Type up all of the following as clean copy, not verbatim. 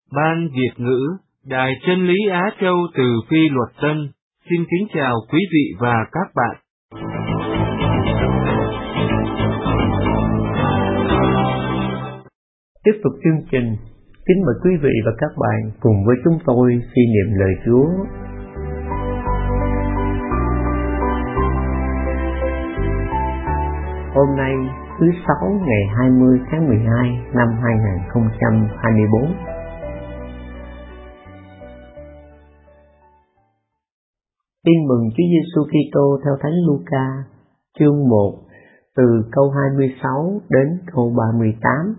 Ban Việt ngữ, Đài Chân lý Á Châu từ Phi Luật Tân, xin kính chào quý vị và các bạn. Tiếp tục chương trình, kính mời quý vị và các bạn cùng với chúng tôi suy niệm lời Chúa. Hôm nay, thứ Sáu ngày 20 tháng 12 năm 2024. Tin mừng Chúa Giêsu Kitô theo Thánh Luca, chương 1, từ câu 26 đến câu 38.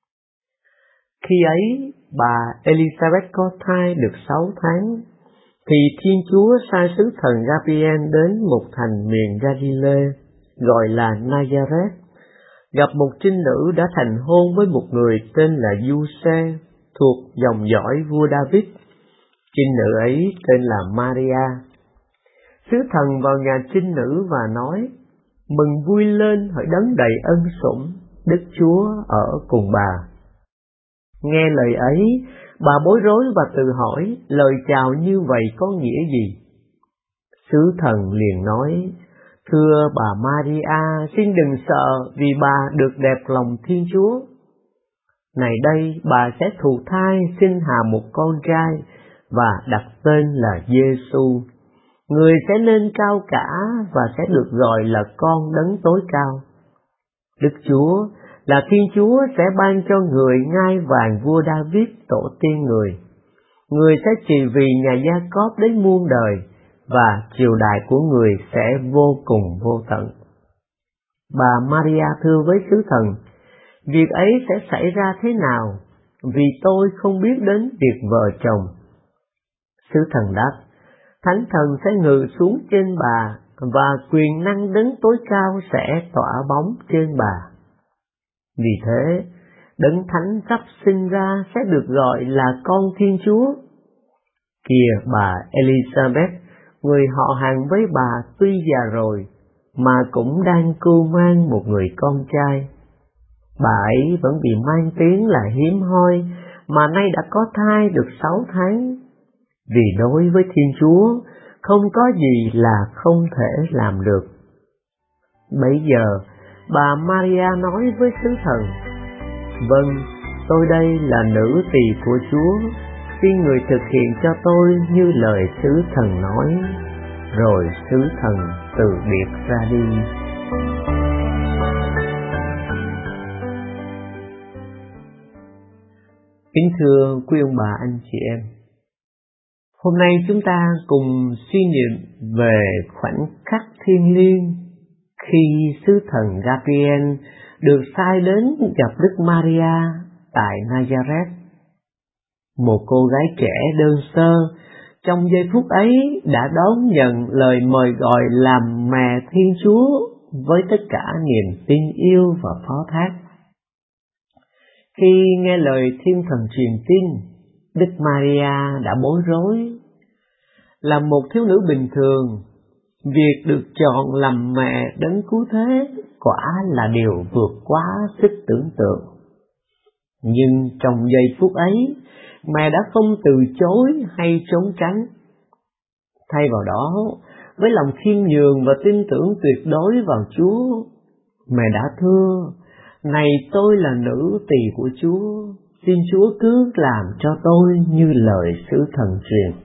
Khi ấy, bà Elizabeth có thai được 6 tháng, thì Thiên Chúa sai sứ thần Gabriel đến một thành miền Galilee gọi là Nazareth, gặp một trinh nữ đã thành hôn với một người tên là Giuse, thuộc dòng dõi vua David. Trinh nữ ấy tên là Maria. Sứ thần vào nhà trinh nữ và nói: Mừng vui lên, hỡi đấng đầy ân sủng, Đức Chúa ở cùng bà. Nghe lời ấy, bà bối rối và tự hỏi lời chào như vậy có nghĩa gì. Sứ thần liền nói: Thưa bà Maria, xin đừng sợ, vì bà được đẹp lòng Thiên Chúa. Này đây, bà sẽ thụ thai sinh hạ một con trai và đặt tên là Giêsu. Người sẽ lên cao cả và sẽ được gọi là con đấng tối cao. Đức Chúa là Thiên Chúa sẽ ban cho người ngai vàng vua David tổ tiên người. Người sẽ trị vì nhà Gia-cóp đến muôn đời, và triều đại của người sẽ vô cùng vô tận. Bà Maria thưa với sứ thần: Việc ấy sẽ xảy ra thế nào, vì tôi không biết đến việc vợ chồng. Sứ thần đáp: Thánh thần sẽ ngự xuống trên bà, và quyền năng đấng tối cao sẽ tỏa bóng trên bà. Vì thế, đấng thánh sắp sinh ra sẽ được gọi là con Thiên Chúa. Kìa bà Elizabeth, người họ hàng với bà tuy già rồi, mà cũng đang cưu mang một người con trai. Bà ấy vẫn bị mang tiếng là hiếm hoi, mà nay đã có thai được 6 tháng. Vì đối với Thiên Chúa, không có gì là không thể làm được. Bấy giờ, bà Maria nói với sứ thần: Vâng, tôi đây là nữ tỳ của Chúa, xin người thực hiện cho tôi như lời sứ thần nói. Rồi sứ thần từ biệt ra đi. Kính thưa quý ông bà, anh chị em, hôm nay chúng ta cùng suy niệm về khoảnh khắc thiêng liêng khi sứ thần Gabriel được sai đến gặp Đức Maria tại Nazareth. Một cô gái trẻ đơn sơ trong giây phút ấy đã đón nhận lời mời gọi làm mẹ Thiên Chúa với tất cả niềm tin yêu và phó thác. Khi nghe lời Thiên Thần truyền tin, Đức Maria đã bối rối. Là một thiếu nữ bình thường, việc được chọn làm mẹ đấng cứu thế quả là điều vượt quá sức tưởng tượng. Nhưng trong giây phút ấy, mẹ đã không từ chối hay trốn tránh. Thay vào đó, với lòng khiêm nhường và tin tưởng tuyệt đối vào Chúa, mẹ đã thưa: Này, tôi là nữ tỳ của Chúa, xin Chúa cứ làm cho tôi như lời sứ thần truyền.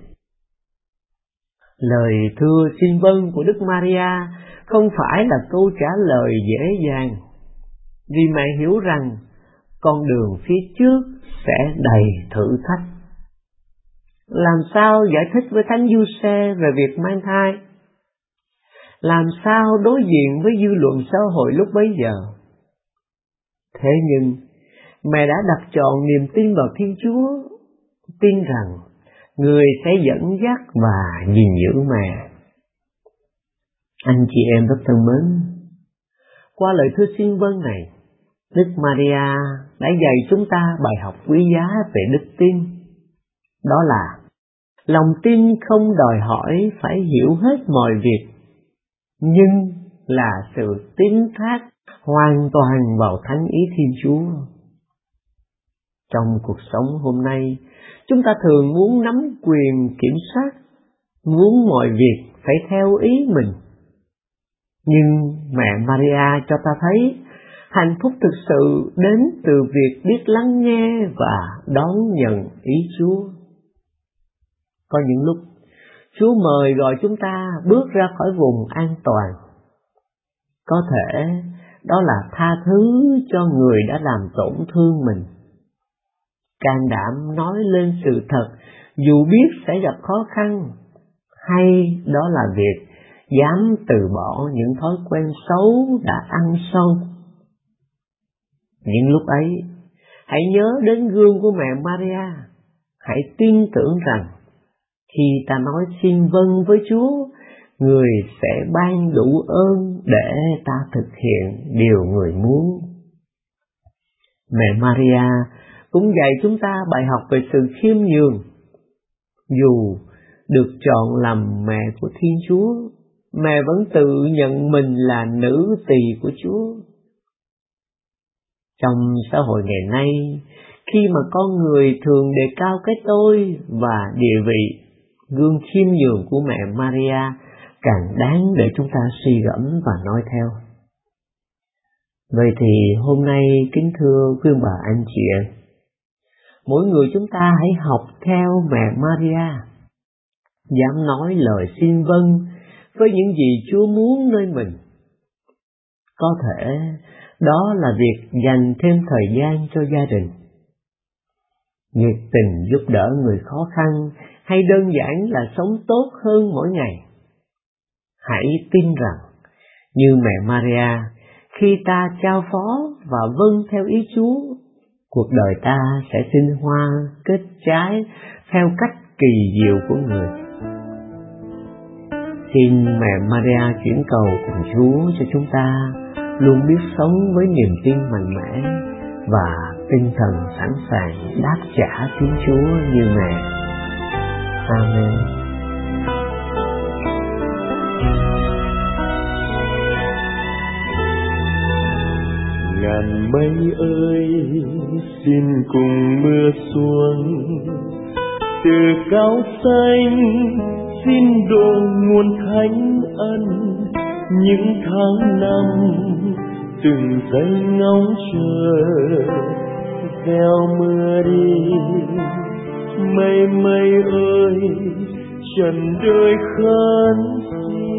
Lời thưa xin vâng của Đức Maria không phải là câu trả lời dễ dàng, vì mẹ hiểu rằng con đường phía trước sẽ đầy thử thách. Làm sao giải thích với Thánh Giuse về việc mang thai? Làm sao đối diện với dư luận xã hội lúc bấy giờ? Thế nhưng, mẹ đã đặt trọn niềm tin vào Thiên Chúa, tin rằng Người sẽ dẫn dắt và gìn giữ mẹ. Anh chị em rất thân mến, qua lời thưa xin vâng này, Đức Maria đã dạy chúng ta bài học quý giá về đức tin. Đó là lòng tin không đòi hỏi phải hiểu hết mọi việc, nhưng là sự tín thác hoàn toàn vào thánh ý Thiên Chúa. Trong cuộc sống hôm nay, Chúng ta thường muốn nắm quyền kiểm soát, muốn mọi việc phải theo ý mình. Nhưng mẹ Maria cho ta thấy hạnh phúc thực sự đến từ việc biết lắng nghe và đón nhận ý Chúa. Có những lúc Chúa mời gọi chúng ta bước ra khỏi vùng an toàn. Có thể đó là tha thứ cho người đã làm tổn thương mình, can đảm nói lên sự thật dù biết sẽ gặp khó khăn, hay đó là việc dám từ bỏ những thói quen xấu đã ăn sâu. Những lúc ấy, hãy nhớ đến gương của mẹ Maria. Hãy tin tưởng rằng khi ta nói xin vâng với Chúa, Người sẽ ban đủ ơn để ta thực hiện điều Người muốn. Mẹ Maria cũng dạy chúng ta bài học về sự khiêm nhường. Dù được chọn làm mẹ của Thiên Chúa, mẹ vẫn tự nhận mình là nữ tỳ của Chúa. Trong xã hội ngày nay, khi mà con người thường đề cao cái tôi và địa vị, gương khiêm nhường của mẹ Maria càng đáng để chúng ta suy gẫm và nói theo. Vậy thì hôm nay kính thưa quý bà anh chị em, mỗi người chúng ta hãy học theo mẹ Maria, dám nói lời xin vâng với những gì Chúa muốn nơi mình. Có thể đó là việc dành thêm thời gian cho gia đình, nhiệt tình giúp đỡ người khó khăn, hay đơn giản là sống tốt hơn mỗi ngày. Hãy tin rằng, như mẹ Maria, khi ta trao phó và vâng theo ý Chúa, cuộc đời ta sẽ sinh hoa, kết trái theo cách kỳ diệu của Người. Xin mẹ Maria chuyển cầu cùng Chúa cho chúng ta luôn biết sống với niềm tin mạnh mẽ và tinh thần sẵn sàng đáp trả Thiên Chúa như mẹ. Amen. Ngàn mây ơi, xin cùng mưa xuống, từ cao xanh xin đổ nguồn thánh ân. Những tháng năm từng giây ngóng chờ gieo mưa đi. Mây mây ơi, trần đời khấn xin.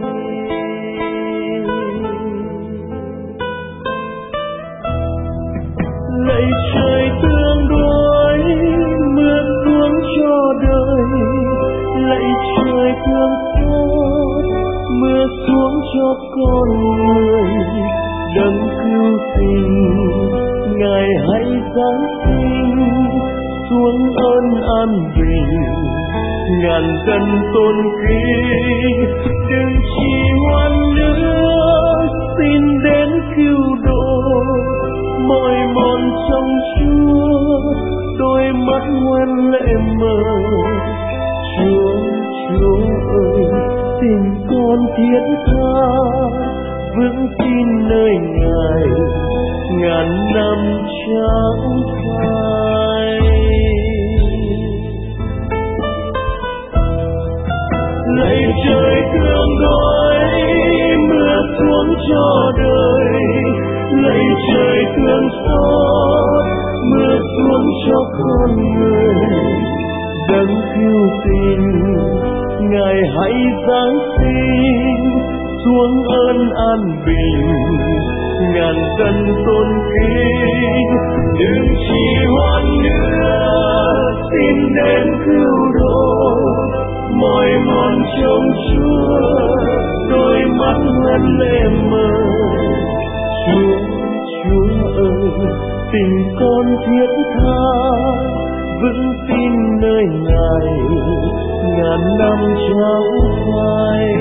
Lạy trời tương đối, mưa xuống cho đời. Lạy trời thương xót, mưa xuống cho con người. Đấng cứu tình, Ngài hãy giáng sinh xuống ơn an bình. Ngàn dân tôn kính, đừng trì hoãn nữa, xin đến cứu độ. Mỏi mòn trong Chúa, đôi mắt ngoan lệ mờ. Chúa ơi, tình con thiết tha, vững tin nơi Ngài, ngàn năm chẳng phai. Lạy trời thương gói, mưa xuống cho đời. Lạy trời thương xót, mưa xuống cho con người. Đấng cứu tình, Ngài hãy giáng sinh xuống ơn an bình. Ngàn dân tôn kính, đừng trì hoãn nữa, xin đến cứu độ. Mỏi mòn trong Chúa, đôi mắt ngân lệ mờ. Chúa ơi, tình con thiết tha, vững tin nơi Ngài, ngàn năm chẳng phai.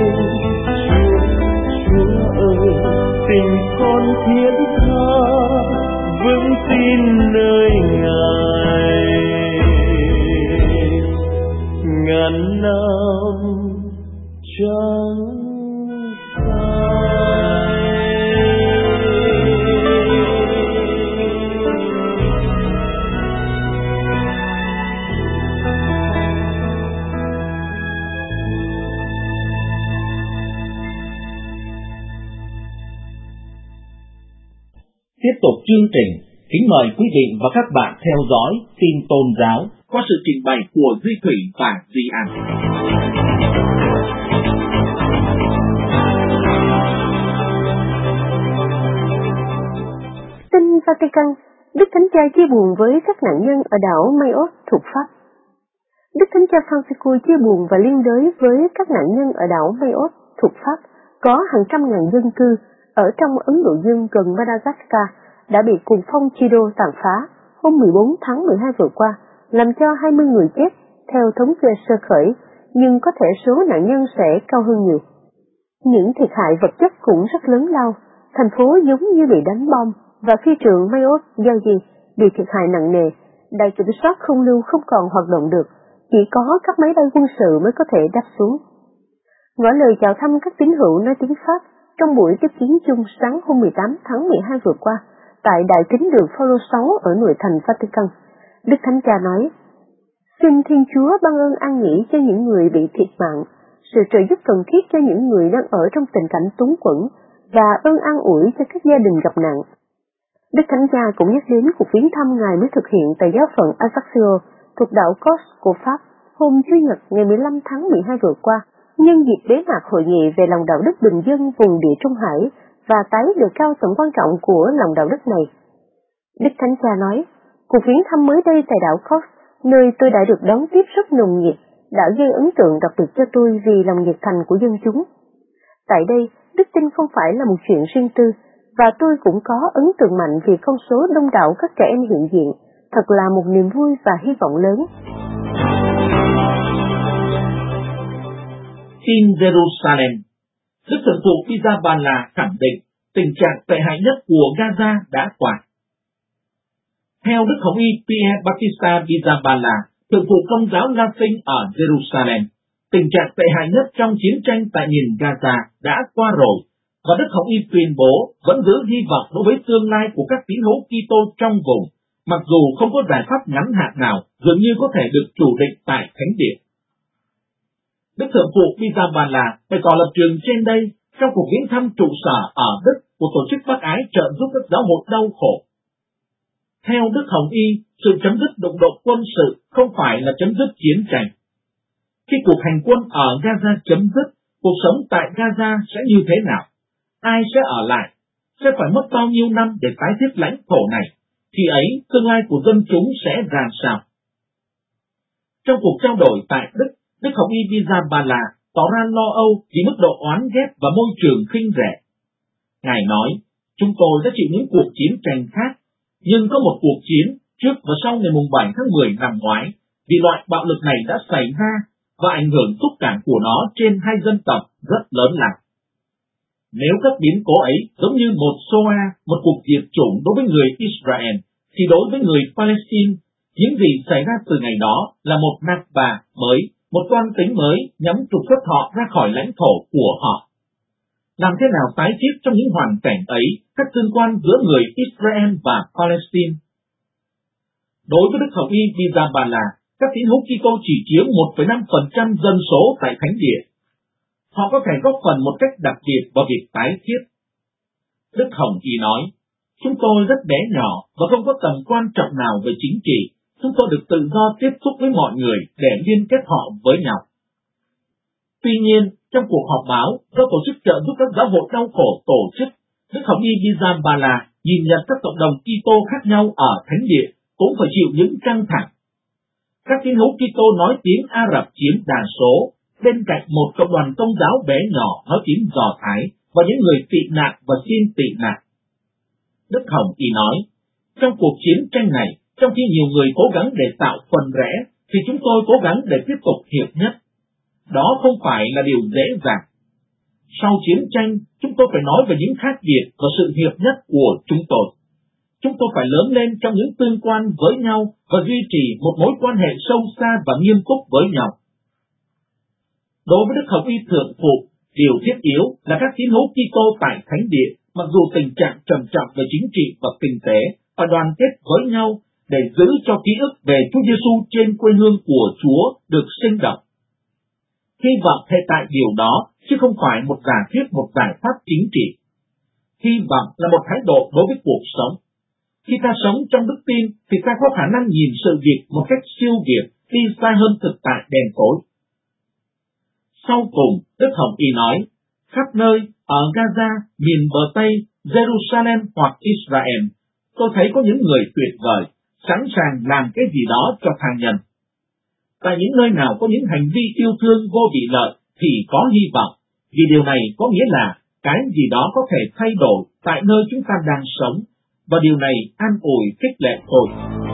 Chúa ơi, tình con thiết tha, vững tin nơi Ngài, ngàn năm chẳng phai. chương trình, kính mời quý vị và các bạn theo dõi tin tôn giáo qua sự trình bày của Duy Thủy và Duy An. Tin Vatican, Đức Thánh Cha chia buồn với các nạn nhân ở đảo Mayotte thuộc Pháp. Đức Thánh Cha Francisco chia buồn và liên đới với các nạn nhân ở đảo Mayotte thuộc Pháp, có hàng trăm ngàn dân cư ở trong Ấn Độ Dương gần Madagascar đã bị cuồng phong Chido tàn phá hôm 14 tháng 12 vừa qua, làm cho 20 người chết theo thống kê sơ khởi, nhưng có thể số nạn nhân sẽ cao hơn nhiều. Những thiệt hại vật chất cũng rất lớn lao, thành phố giống như bị đánh bom và phi trường Mayotte Yayi bị thiệt hại nặng nề. Đài kiểm soát không lưu không còn hoạt động được, chỉ có các máy bay quân sự mới có thể đáp xuống. Ngỏ lời chào thăm các tín hữu nói tiếng Pháp trong buổi tiếp kiến chung sáng hôm 18 tháng 12 vừa qua tại Đại kính đường Phaolô 6 ở nội thành Vatican, Đức Thánh Cha nói: Xin Thiên Chúa ban ơn an nghỉ cho những người bị thiệt mạng, sự trợ giúp cần thiết cho những người đang ở trong tình cảnh túng quẫn và ơn an ủi cho các gia đình gặp nạn. Đức Thánh Cha cũng nhắc đến cuộc viếng thăm Ngài mới thực hiện tại giáo phận Ajaccio thuộc đảo Kos của Pháp hôm Chủ nhật ngày 15 tháng 12 vừa qua, nhân dịp bế mạc hội nghị về lòng đạo đức bình dân vùng Địa Trung Hải và tái đề cao tầm quan trọng của lòng đạo đức này. Đức Thánh Cha nói, cuộc viếng thăm mới đây tại đảo Kos, nơi tôi đã được đón tiếp rất nồng nhiệt, đã gây ấn tượng đặc biệt cho tôi vì lòng nhiệt thành của dân chúng. Tại đây, đức tin không phải là một chuyện riêng tư, và tôi cũng có ấn tượng mạnh vì con số đông đảo các trẻ em hiện diện, thật là một niềm vui và hy vọng lớn. Tin Jerusalem. Đức Thượng phụ Pizzaballa khẳng định tình trạng tệ hại nhất của Gaza đã qua. Theo Đức Hồng Y Pierre Battista Pizzaballa, Thượng phụ Công giáo Latin ở Jerusalem, tình trạng tệ hại nhất trong chiến tranh tại miền Gaza đã qua rồi, và Đức Hồng Y tuyên bố vẫn giữ hy vọng đối với tương lai của các tín hữu Kitô trong vùng, mặc dù không có giải pháp ngắn hạn nào dường như có thể được chủ định tại Thánh Địa. Đức Thượng phụ Pizzaballa bày tỏ lập trường trên đây trong cuộc viếng thăm trụ sở ở Đức của tổ chức bác ái trợ giúp các giáo hội đau khổ. Theo Đức Hồng Y, sự chấm dứt đụng độ quân sự không phải là chấm dứt chiến tranh. Khi cuộc hành quân ở Gaza chấm dứt, cuộc sống tại Gaza sẽ như thế nào? Ai sẽ ở lại? Sẽ phải mất bao nhiêu năm để tái thiết lãnh thổ này? Khi ấy, tương lai của dân chúng sẽ ra sao? Trong cuộc trao đổi tại Đức, Đức Hồng Y Pizzaballa tỏ ra lo âu vì mức độ oán ghét và môi trường khinh rẻ. Ngài nói, chúng tôi đã chịu những cuộc chiến tranh khác, nhưng có một cuộc chiến trước và sau ngày 7 tháng 10 năm ngoái, vì loại bạo lực này đã xảy ra và ảnh hưởng xúc cảm của nó trên hai dân tộc rất lớn lao. Nếu các biến cố ấy giống như một Shoah, một cuộc diệt chủng đối với người Israel, thì đối với người Palestine, những gì xảy ra từ ngày đó là một Nakba mới, một toan tính mới nhằm trục xuất họ ra khỏi lãnh thổ của họ. Làm thế nào tái thiết trong những hoàn cảnh ấy các tương quan giữa người Israel và Palestine? Đối với Đức Hồng Y Pizzaballa, các tín hữu Kitô chỉ chiếm 1,5% dân số tại Thánh Địa. Họ có thể góp phần một cách đặc biệt vào việc tái thiết. Đức Hồng Y nói, chúng tôi rất bé nhỏ và không có tầm quan trọng nào về chính trị. Chúng tôi được tự do tiếp xúc với mọi người để liên kết họ với nhau. Tuy nhiên, trong cuộc họp báo do Tổ chức trợ giúp các giáo hội đau khổ tổ chức, Đức Hồng Y Pizzaballa nhìn nhận các cộng đồng Kitô khác nhau ở Thánh Địa cũng phải chịu những căng thẳng. Các tín hữu Kitô nói tiếng Ả Rập chiếm đa số, bên cạnh một cộng đoàn tôn giáo bé nhỏ nói tiếng Do Thái và những người tị nạn và xin tị nạn. Đức Hồng Y nói, trong cuộc chiến tranh này, trong khi nhiều người cố gắng để tạo phần rẽ, thì chúng tôi cố gắng để tiếp tục hiệp nhất. Đó không phải là điều dễ dàng. Sau chiến tranh, chúng tôi phải nói về những khác biệt và sự hiệp nhất của chúng tôi. Chúng tôi phải lớn lên trong những tương quan với nhau và duy trì một mối quan hệ sâu xa và nghiêm túc với nhau. Đối với Đức Hồng Y Thượng Phụ, điều thiết yếu là các tín hữu Kitô tại Thánh Địa, mặc dù tình trạng trầm trọng về chính trị và kinh tế, phải đoàn kết với nhau để giữ cho ký ức về Chúa Giêsu trên quê hương của Chúa được sinh động. Hy vọng hệ tại điều đó, chứ không phải một giả thuyết, một giải pháp chính trị. Hy vọng là một thái độ đối với cuộc sống. Khi ta sống trong đức tin thì ta có khả năng nhìn sự việc một cách siêu việt, đi xa hơn thực tại đen tối. Sau cùng, Đức Hồng Y nói, khắp nơi, ở Gaza, miền bờ Tây, Jerusalem hoặc Israel, tôi thấy có những người tuyệt vời, sẵn sàng làm cái gì đó cho tha nhân. Tại những nơi nào có những hành vi yêu thương vô vị lợi thì có hy vọng, vì điều này có nghĩa là cái gì đó có thể thay đổi tại nơi chúng ta đang sống, và điều này an ủi khích lệ tôi.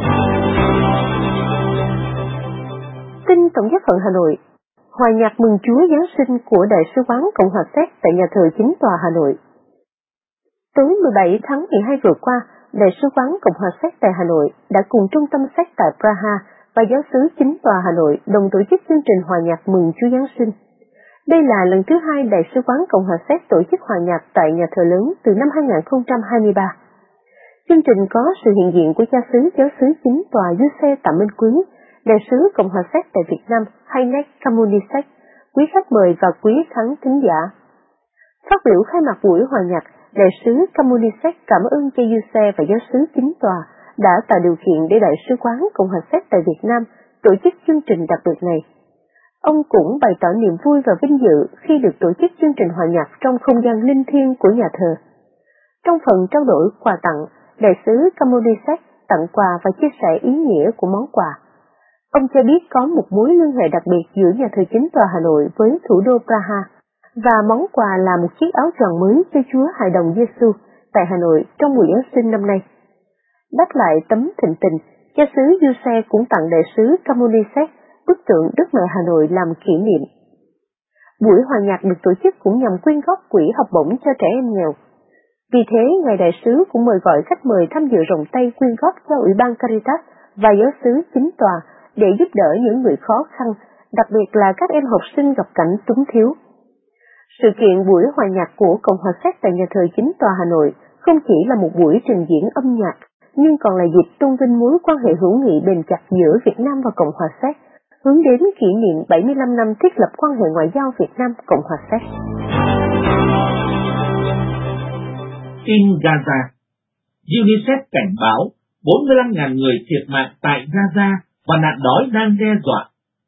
Tin Tổng giáo phận Hà Nội. Hòa nhạc mừng Chúa Giáng sinh của Đại sứ quán Cộng hòa Séc tại nhà thờ Chính tòa Hà Nội. Tối 17 tháng 12 vừa qua, Đại sứ quán Cộng hòa Séc tại Hà Nội đã cùng Trung tâm Séc tại Praha và Giáo xứ Chính tòa Hà Nội đồng tổ chức chương trình hòa nhạc mừng Chúa Giáng sinh. Đây là lần thứ hai Đại sứ quán Cộng hòa Séc tổ chức hòa nhạc tại nhà thờ lớn từ năm 2023. Chương trình có sự hiện diện của cha xứ Giáo xứ Chính tòa Giuse Tạ Minh Quý, Đại sứ Cộng hòa Séc tại Việt Nam Heinek Kamunisek, quý khách mời và quý khán thính giả. Phát biểu khai mạc buổi hòa nhạc, Đại sứ Kamunisek cảm ơn cha Giuse và Giáo xứ Chính tòa đã tạo điều kiện để Đại sứ quán Cộng hòa Séc tại Việt Nam tổ chức chương trình đặc biệt này. Ông cũng bày tỏ niềm vui và vinh dự khi được tổ chức chương trình hòa nhạc trong không gian linh thiêng của nhà thờ. Trong phần trao đổi quà tặng, Đại sứ Kamunisek tặng quà và chia sẻ ý nghĩa của món quà. Ông cho biết có một mối liên hệ đặc biệt giữa nhà thờ Chính tòa Hà Nội với thủ đô Praha, và món quà là một chiếc áo choàng mới cho Chúa Hài Đồng Giêsu tại Hà Nội trong mùa Giáng sinh năm nay. Đáp lại tấm thịnh tình, cha xứ Giuse cũng tặng Đại sứ Kamunisek bức tượng Đức Mẹ Hà Nội làm kỷ niệm. Buổi hòa nhạc được tổ chức cũng nhằm quyên góp quỹ học bổng cho trẻ em nghèo. Vì thế, Ngài Đại sứ cũng mời gọi khách mời tham dự rộng tay quyên góp cho Ủy ban Caritas và Giáo xứ Chính tòa để giúp đỡ những người khó khăn, đặc biệt là các em học sinh gặp cảnh túng thiếu. Sự kiện buổi hòa nhạc của Cộng hòa Séc tại nhà thờ Chính tòa Hà Nội không chỉ là một buổi trình diễn âm nhạc, nhưng còn là dịp tôn vinh mối quan hệ hữu nghị bền chặt giữa Việt Nam và Cộng hòa Séc, hướng đến kỷ niệm 75 năm thiết lập quan hệ ngoại giao Việt Nam-Cộng hòa Séc. Tin Gaza. UNICEF cảnh báo 45.000 người thiệt mạng tại Gaza và nạn đói đang đe dọa.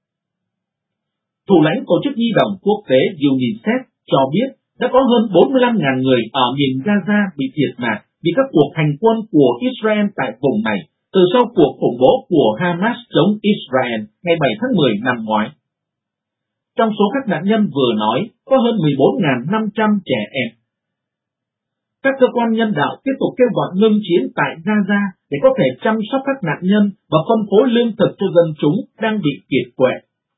Thủ lãnh Tổ chức Nhi đồng Quốc tế UNICEF cho biết đã có hơn 45.000 người ở miền Gaza bị thiệt mạng vì các cuộc hành quân của Israel tại vùng này từ sau cuộc khủng bố của Hamas chống Israel ngày 7 tháng 10 năm ngoái. Trong số các nạn nhân vừa nói, có hơn 14.500 trẻ em. Các cơ quan nhân đạo tiếp tục kêu gọi ngưng chiến tại Gaza để có thể chăm sóc các nạn nhân và phân phối lương thực cho dân chúng đang bị kiệt quệ.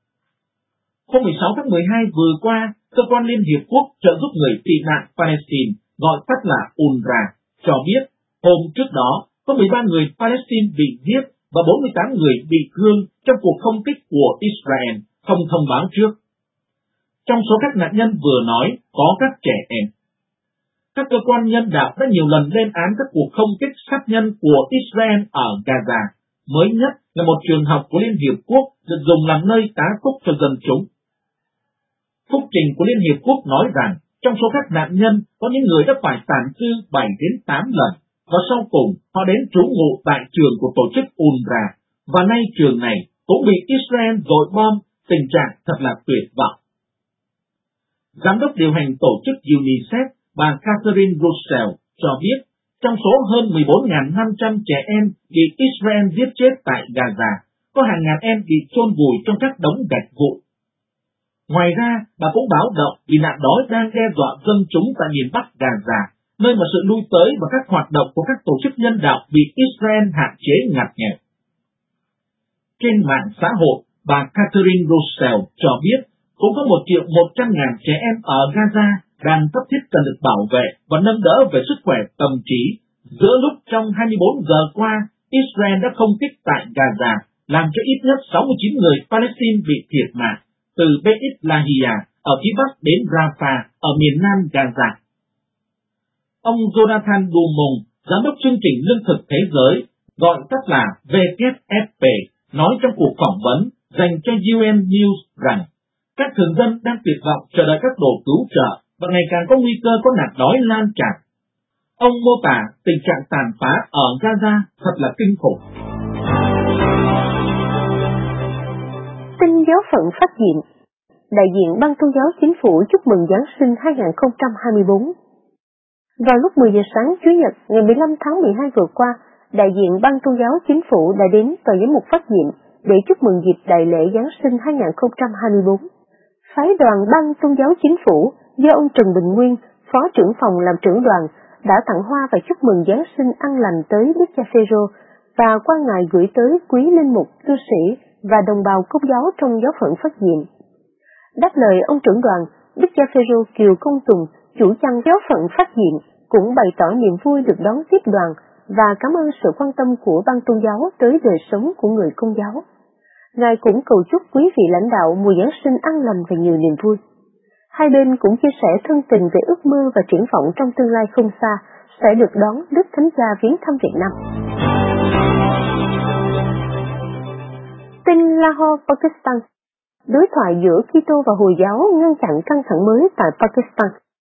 Hôm 16 tháng 12 vừa qua, Cơ quan Liên Hiệp Quốc trợ giúp người tị nạn Palestine, gọi tắt là UNRWA, cho biết hôm trước đó có 13 người Palestine bị giết và 48 người bị thương trong cuộc không kích của Israel, không thông báo trước. Trong số các nạn nhân vừa nói có các trẻ em. Các cơ quan nhân đạo đã nhiều lần lên án các cuộc không kích sát nhân của Israel ở Gaza. Mới nhất là một trường học của Liên Hiệp Quốc được dùng làm nơi tá túc cho dân chúng. Phúc trình của Liên Hiệp Quốc nói rằng trong số các nạn nhân có những người đã phải tàn cư 7 đến 8 lần và sau cùng họ đến trú ngụ tại trường của tổ chức UNRWA, và nay trường này cũng bị Israel dội bom, tình trạng thật là tuyệt vọng. Giám đốc điều hành tổ chức UNICEF, bà Catherine Russell, cho biết trong số hơn 14.500 trẻ em bị Israel giết chết tại Gaza, có hàng ngàn em bị chôn vùi trong các đống gạch vụn. Ngoài ra, bà cũng báo động vì nạn đói đang đe dọa dân chúng tại miền Bắc Gaza, nơi mà sự lui tới và các hoạt động của các tổ chức nhân đạo bị Israel hạn chế ngặt nghèo. Trên mạng xã hội, bà Catherine Russell cho biết cũng có 1.100.000 trẻ em ở Gaza đang cấp thiết cần được bảo vệ và nâng đỡ về sức khỏe tâm trí, giữa lúc trong 24 giờ qua, Israel đã không kích tại Gaza, làm cho ít nhất 69 người Palestine bị thiệt mạng, từ Beit Lahia ở phía bắc đến Rafah ở miền nam Gaza. Ông Jonathan Dumont, giám đốc chương trình lương thực thế giới, gọi tắt là WFP, nói trong cuộc phỏng vấn dành cho UN News rằng các thường dân đang tuyệt vọng chờ đợi các đồ cứu trợ và ngày càng có nguy cơ có nạn đói lan tràn. Ông mô tả tình trạng tàn phá ở Gaza thật là kinh khủng. Tin giáo phận phát diệm. Đại diện Ban Tôn giáo Chính phủ chúc mừng Giáng sinh 2024. Vào lúc 10 giờ sáng Chủ nhật ngày 15 tháng 12 vừa qua, đại diện Ban Tôn giáo Chính phủ đã đến tòa giám mục phát diệm để chúc mừng dịp đại lễ Giáng sinh 2024. Phái đoàn Ban Tôn giáo Chính phủ do ông Trần Bình Nguyên, Phó trưởng phòng làm trưởng đoàn, đã tặng hoa và chúc mừng Giáng sinh an lành tới Đức cha Phêrô và qua ngài gửi tới quý linh mục, cư sĩ và đồng bào Công giáo trong giáo phận phát diệm. Đáp lời ông trưởng đoàn, Đức cha Phêrô Kiều Công Tùng, chủ chăn giáo phận phát diệm, cũng bày tỏ niềm vui được đón tiếp đoàn và cảm ơn sự quan tâm của Ban Tôn giáo tới đời sống của người Công giáo. Ngài cũng cầu chúc quý vị lãnh đạo mùa Giáng sinh an lành và nhiều niềm vui. Hai bên cũng chia sẻ thân tình về ước mơ và triển vọng trong tương lai không xa sẽ được đón Đức Thánh Cha viếng thăm Việt Nam. Tin Lahore, Pakistan. Đối thoại giữa Kitô và Hồi giáo ngăn chặn căng thẳng mới tại Pakistan.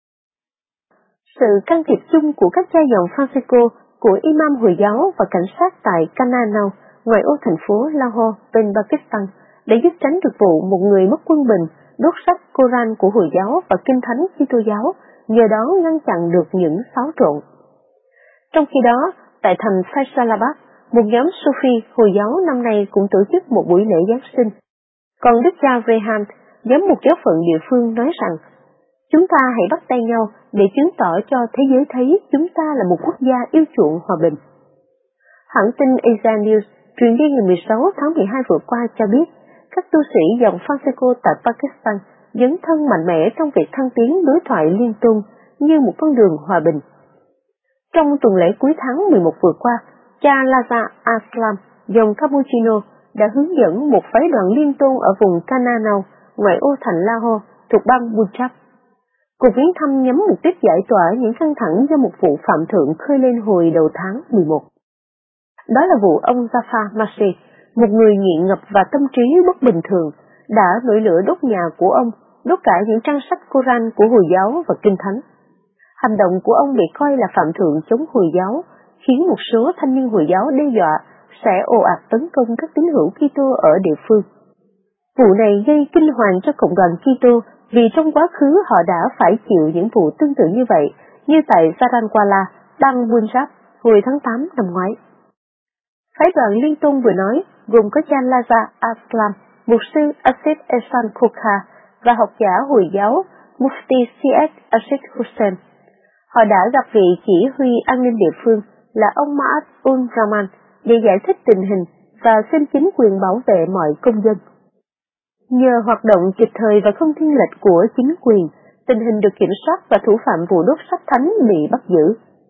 Sự can thiệp chung của các cha dòng Francisco, của imam Hồi giáo và cảnh sát tại Kananau, ngoại ô thành phố Lahore, bên Pakistan, để giúp tránh được vụ một người mất quân bình đốt sách Koran của Hồi giáo và Kinh Thánh Kitô giáo, nhờ đó ngăn chặn được những xáo trộn. Trong khi đó, tại thành Faisalabad, một nhóm Sufi Hồi giáo năm nay cũng tổ chức một buổi lễ Giáng sinh. Còn Đức cha Rehan, giám mục giáo phận địa phương nói rằng, chúng ta hãy bắt tay nhau để chứng tỏ cho thế giới thấy chúng ta là một quốc gia yêu chuộng hòa bình. Hãng tin Asia News truyền đi ngày 16 tháng 12 vừa qua cho biết, các tu sĩ dòng Francisco tại Pakistan dấn thân mạnh mẽ trong việc thăng tiến đối thoại liên tôn như một con đường hòa bình. Trong tuần lễ cuối tháng 11 vừa qua, cha Laza Aslam, dòng Cappuccino, đã hướng dẫn một phái đoàn liên tôn ở vùng Kananau, ngoại ô thành Lahore, thuộc bang Punjab. Cuộc viếng thăm nhắm mục đích giải tỏa những căng thẳng do một vụ phạm thượng khơi lên hồi đầu tháng 11. Đó là vụ ông Zafar Masih, một người nghiện ngập và tâm trí bất bình thường, đã nổi lửa đốt nhà của ông, đốt cả những trang sách Koran của Hồi giáo và Kinh Thánh. Hành động của ông bị coi là phạm thượng chống Hồi giáo, khiến một số thanh niên Hồi giáo đe dọa sẽ ồ ạt tấn công các tín hữu Kitô ở địa phương. Vụ này gây kinh hoàng cho cộng đoàn Kitô vì trong quá khứ họ đã phải chịu những vụ tương tự như vậy, như tại Zaranwala, bang Punjab, hồi tháng 8 năm ngoái. Phái đoàn liên tôn vừa nói, gồm có cha Laza Aslam, mục sư Asif Ehsan Khokha và học giả Hồi giáo Mufti C.S. Ashid Hussain. Họ đã gặp vị chỉ huy an ninh địa phương là ông Maad ul Rahman để giải thích tình hình và xin chính quyền bảo vệ mọi công dân. Nhờ hoạt động kịp thời và không thiên lệch của chính quyền, tình hình được kiểm soát và thủ phạm vụ đốt sách thánh bị bắt giữ.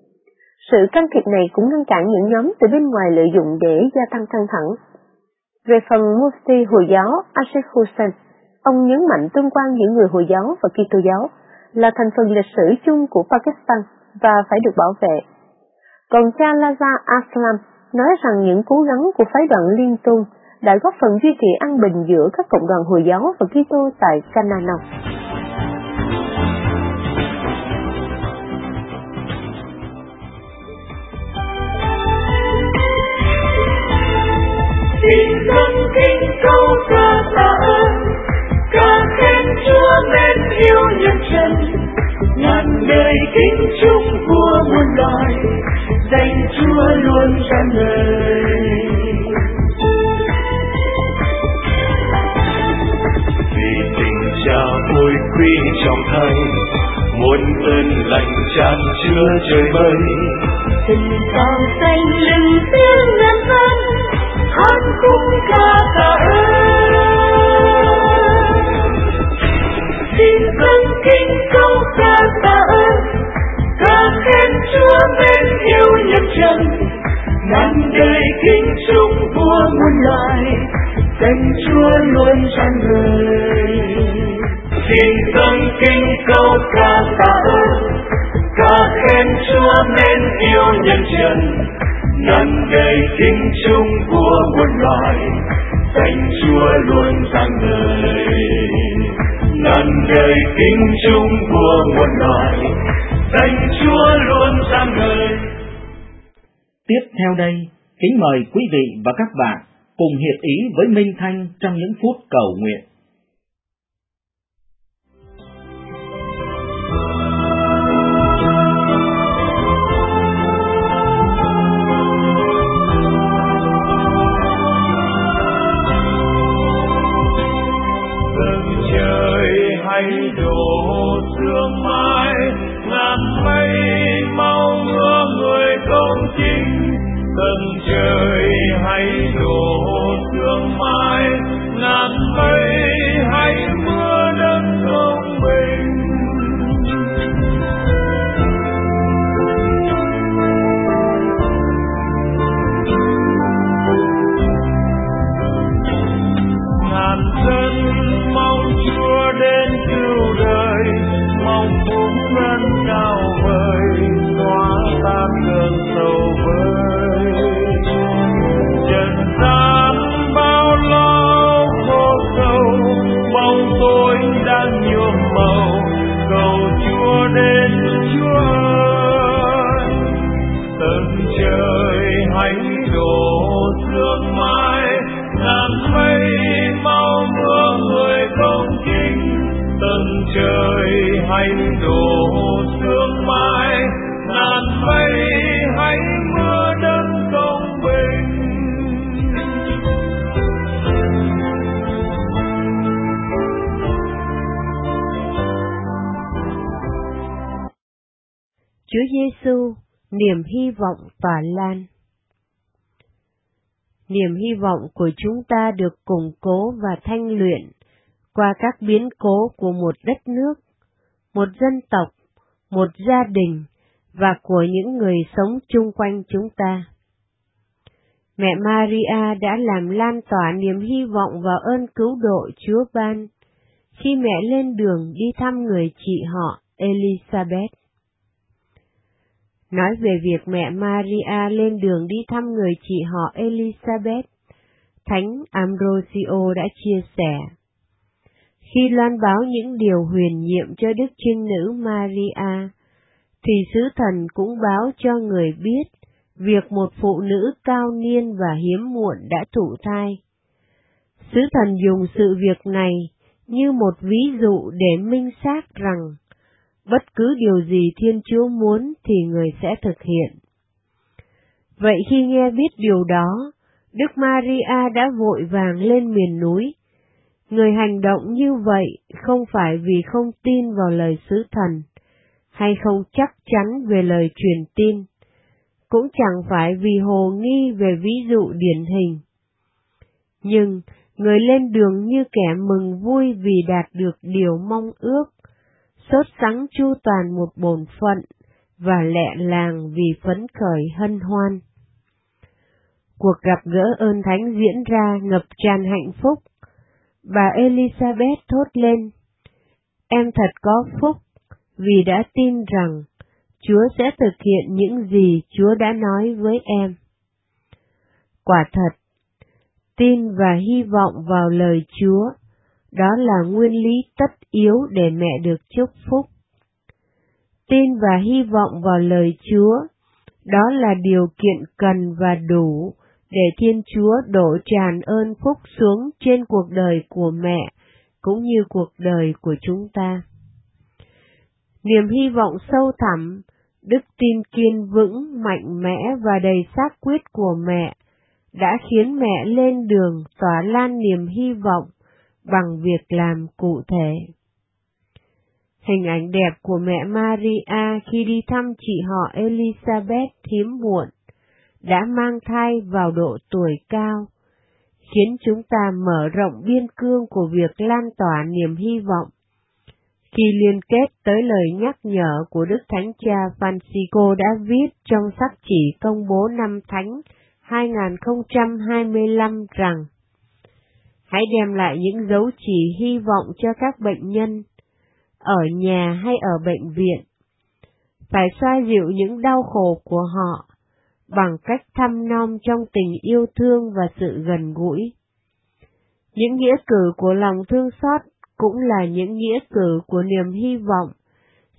Sự can thiệp này cũng ngăn cản những nhóm từ bên ngoài lợi dụng để gia tăng căng thẳng. Về phần Mufti Hồi giáo Ashid Hussain, ông nhấn mạnh tương quan giữa người Hồi giáo và Kitô giáo là thành phần lịch sử chung của Pakistan và phải được bảo vệ. Còn cha Laza Aslam nói rằng những cố gắng của phái đoàn liên tôn đã góp phần duy trì an bình giữa các cộng đoàn Hồi giáo và Kitô tại Kananau. Xin dâng kính câu ca tạ ơn, ca khen Chúa mến yêu nhân dân, ngàn đời kính chúc vua muôn loài, danh Chúa luôn tràn ngời. Vì tình Cha ôi quý trọng Thầy, muôn ơn lành tràn chứa trời mây, tình cao xanh lừng tiếng ngân vang, hát khúc ca tạ ơn. Xin dâng kính câu ca tạ ơn, ca khen Chúa mến yêu nhân dân, ngàn đời kính chúc vua muôn loài, danh Chúa luôn tràn ngời. Xin dâng kính câu ca tạ ơn, ca khen Chúa mến yêu nhân dân, ngàn đời kính chung vua muôn loài, danh Chúa luôn rạng ngời. Ngàn đời kính chung vua muôn loài, danh Chúa luôn sáng ngời. Tiếp theo đây, kính mời quý vị và các bạn cùng hiệp ý với Minh Thanh trong những phút cầu nguyện. Hãy đổ sương mai ngàn mây mau mưa người công chính. Tầng trời hãy đổ sương mai ngàn mây hãy mưa đất công bình. Ngàn dân mong Chúa đến cứu đời, mong phúc ân cao vời xóa tan cơn sầu vơi. Trần gian bao lâu khổ sâu, bóng tối đang nhuộm màu, cầu Chúa đến Chúa ơi. Tầng trời hãy đổ sương mai ngàn mây mau mưa người công chính. Tầng trời hãy đổ sương mai ngàn mây hãy mưa đất công bình. Chúa Giêsu, niềm hy vọng tỏa lan. Niềm hy vọng của chúng ta được củng cố và thanh luyện qua các biến cố của một đất nước, một dân tộc, một gia đình và của những người sống chung quanh chúng ta. Mẹ Maria đã làm lan tỏa niềm hy vọng và ơn cứu độ Chúa ban khi mẹ lên đường đi thăm người chị họ Elizabeth. Nói về việc mẹ Maria lên đường đi thăm người chị họ Elizabeth, Thánh Ambrosio đã chia sẻ: khi loan báo những điều huyền nhiệm cho Đức Trinh Nữ Maria, thì sứ thần cũng báo cho người biết việc một phụ nữ cao niên và hiếm muộn đã thụ thai. Sứ thần dùng sự việc này như một ví dụ để minh xác rằng bất cứ điều gì Thiên Chúa muốn thì người sẽ thực hiện. Vậy khi nghe biết điều đó, Đức Maria đã vội vàng lên miền núi. Người hành động như vậy không phải vì không tin vào lời sứ thần, hay không chắc chắn về lời truyền tin, cũng chẳng phải vì hồ nghi về ví dụ điển hình. Nhưng người lên đường như kẻ mừng vui vì đạt được điều mong ước, sốt sắng chu toàn một bổn phận và lẹ làng vì phấn khởi hân hoan. Cuộc gặp gỡ ơn thánh diễn ra ngập tràn hạnh phúc. Bà Elizabeth thốt lên: em thật có phúc vì đã tin rằng Chúa sẽ thực hiện những gì Chúa đã nói với em. Quả thật, tin và hy vọng vào lời Chúa, đó là nguyên lý tất yếu để mẹ được chúc phúc. Tin và hy vọng vào lời Chúa, đó là điều kiện cần và đủ để Thiên Chúa đổ tràn ơn phúc xuống trên cuộc đời của mẹ, cũng như cuộc đời của chúng ta. Niềm hy vọng sâu thẳm, đức tin kiên vững, mạnh mẽ và đầy xác quyết của mẹ đã khiến mẹ lên đường tỏa lan niềm hy vọng bằng việc làm cụ thể. Hình ảnh đẹp của mẹ Maria khi đi thăm chị họ Elizabeth hiếm muộn đã mang thai vào độ tuổi cao, khiến chúng ta mở rộng biên cương của việc lan tỏa niềm hy vọng. Khi liên kết tới lời nhắc nhở của Đức Thánh Cha Francisco đã viết trong sắc chỉ công bố năm Thánh 2025 rằng: hãy đem lại những dấu chỉ hy vọng cho các bệnh nhân, ở nhà hay ở bệnh viện, phải xoa dịu những đau khổ của họ bằng cách thăm nom trong tình yêu thương và sự gần gũi. Những nghĩa cử của lòng thương xót cũng là những nghĩa cử của niềm hy vọng,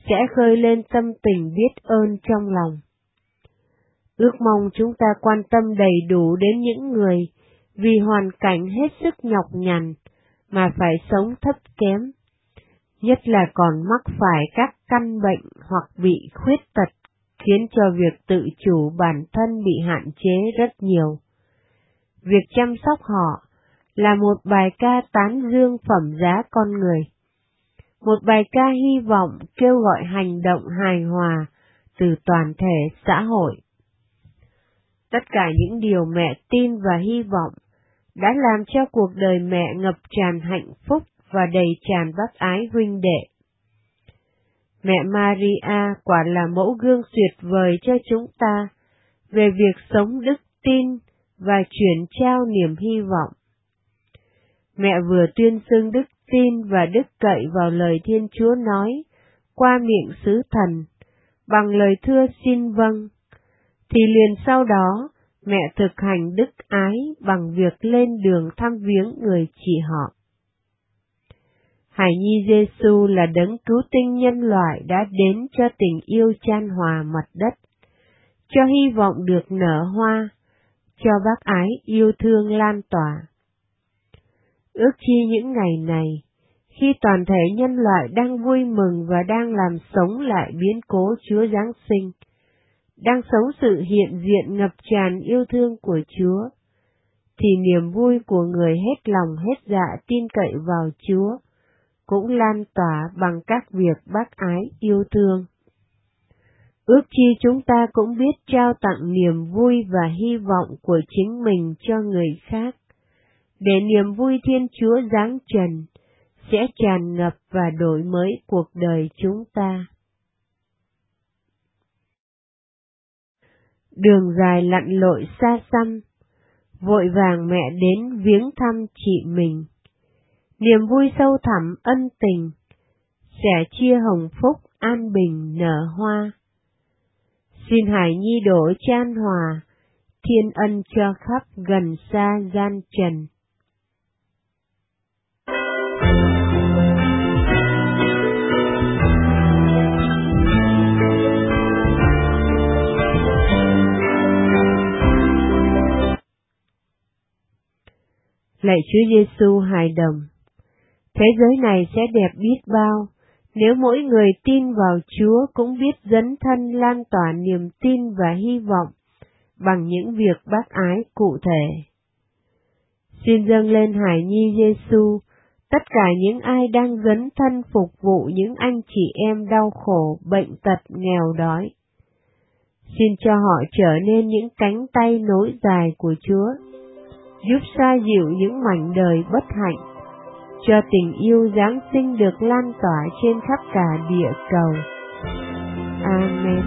sẽ khơi lên tâm tình biết ơn trong lòng. Ước mong chúng ta quan tâm đầy đủ đến những người vì hoàn cảnh hết sức nhọc nhằn mà phải sống thấp kém, nhất là còn mắc phải các căn bệnh hoặc bị khuyết tật khiến cho việc tự chủ bản thân bị hạn chế rất nhiều. Việc chăm sóc họ là một bài ca tán dương phẩm giá con người, một bài ca hy vọng kêu gọi hành động hài hòa từ toàn thể xã hội. Tất cả những điều mẹ tin và hy vọng đã làm cho cuộc đời mẹ ngập tràn hạnh phúc và đầy tràn bác ái huynh đệ. Mẹ Maria quả là mẫu gương tuyệt vời cho chúng ta về việc sống đức tin và chuyển trao niềm hy vọng. Mẹ vừa tuyên xưng đức tin và đức cậy vào lời Thiên Chúa nói qua miệng sứ thần bằng lời thưa xin vâng, thì liền sau đó mẹ thực hành đức ái bằng việc lên đường thăm viếng người chị họ. Hài nhi Giêsu là đấng cứu tinh nhân loại đã đến cho tình yêu chan hòa mặt đất, cho hy vọng được nở hoa, cho bác ái yêu thương lan tỏa. Ước chi những ngày này, khi toàn thể nhân loại đang vui mừng và đang làm sống lại biến cố Chúa Giáng sinh, đang sống sự hiện diện ngập tràn yêu thương của Chúa, thì niềm vui của người hết lòng hết dạ tin cậy vào Chúa cũng lan tỏa bằng các việc bác ái yêu thương. Ước chi chúng ta cũng biết trao tặng niềm vui và hy vọng của chính mình cho người khác, để niềm vui Thiên Chúa giáng trần sẽ tràn ngập và đổi mới cuộc đời chúng ta. Đường dài lặn lội xa xăm, vội vàng mẹ đến viếng thăm chị mình. Niềm vui sâu thẳm ân tình, sẻ chia hồng phúc an bình nở hoa. Xin Hải Nhi đổ chan hòa, thiên ân cho khắp gần xa gian trần. Lạy Chúa Giêsu hài đồng, thế giới này sẽ đẹp biết bao nếu mỗi người tin vào Chúa cũng biết dấn thân lan tỏa niềm tin và hy vọng bằng những việc bác ái cụ thể. Xin dâng lên Hài Nhi Giêsu tất cả những ai đang dấn thân phục vụ những anh chị em đau khổ, bệnh tật, nghèo đói. Xin cho họ trở nên những cánh tay nối dài của Chúa, giúp xoa dịu những mảnh đời bất hạnh, cho tình yêu Giáng sinh được lan tỏa trên khắp cả địa cầu. Amen.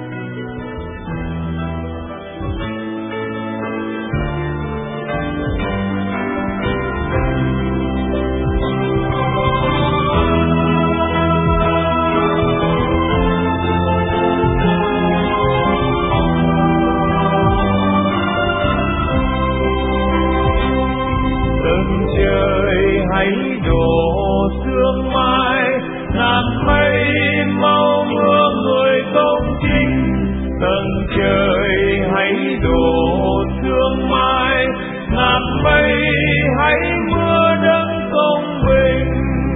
Hãy đổ sương mai ngàn mây mau mưa người công chính. Tầng trời hãy đổ sương mai ngàn mây hãy mưa đấng công bình.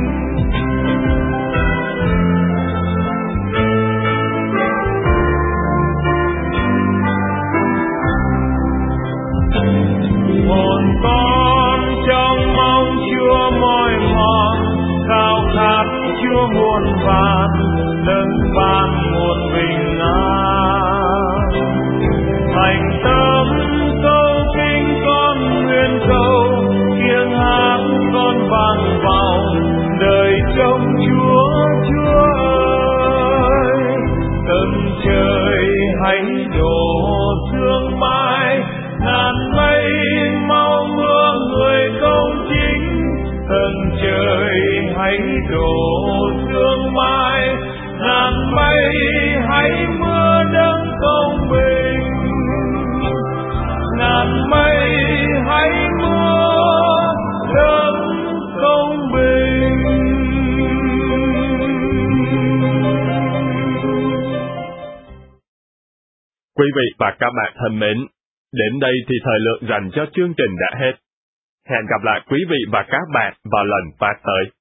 Hồn con trong mong Chúa mỏi mòn, khao khát Chúa muôn vàn, nâng ban muôn bình an. Thành tâm câu kinh con nguyện cầu, tiếng hát con vang vọng, đời trông Chúa, Chúa ơi. Tầng trời hãy đổ sương mai, ngàn mây mau mưa người công chính. Tầng trời hãy đổ sương mai, ngàn mây hãy mưa đấng công bình. Ngàn mây hãy mưa đấng công bình. Quý vị và các bạn thân mến, đến đây thì thời lượng dành cho chương trình đã hết. Hẹn gặp lại quý vị và các bạn vào lần phát tới.